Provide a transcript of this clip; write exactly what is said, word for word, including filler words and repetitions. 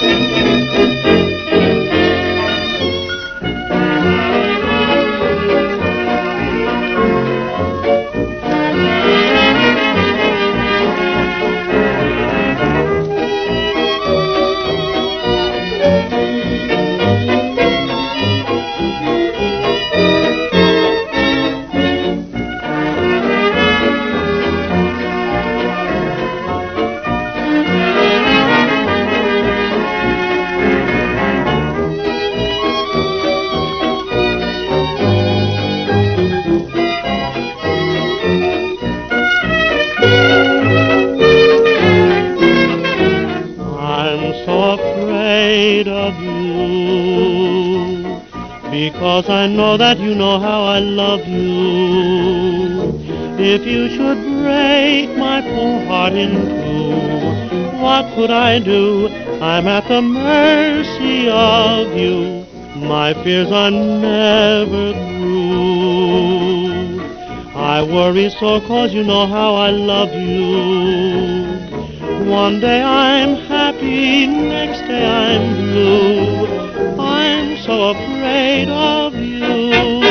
So afraid of you, because I know that you know how I love you. If you should break my poor heart in two, what could I do? I'm at the mercy of you. My fears are never through. I worry so 'cause you know how I love you. One day I'm happy, next day I'm blue. I'm so afraid of you.